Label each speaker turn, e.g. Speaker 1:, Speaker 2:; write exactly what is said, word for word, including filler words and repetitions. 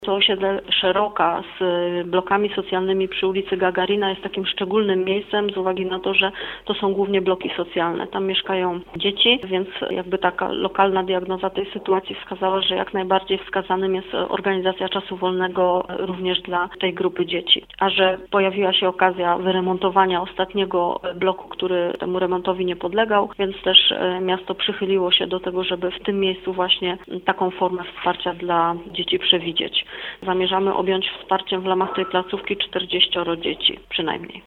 Speaker 1: To osiedle Szeroka z blokami socjalnymi przy ulicy Gagarina jest takim szczególnym miejscem z uwagi na to, że to są głównie bloki socjalne. Tam mieszkają dzieci, więc jakby taka lokalna diagnoza tej sytuacji wskazała, że jak najbardziej wskazanym jest organizacja czasu wolnego również dla tej grupy dzieci. A że pojawiła się okazja wyremontowania ostatniego bloku, który temu remontowi nie podlegał, więc też miasto przychyliło się do tego, żeby w tym miejscu właśnie taką formę wsparcia dla dzieci przewidzieć. Zamierzamy objąć wsparciem w ramach tej placówki czterdzieścioro dzieci przynajmniej.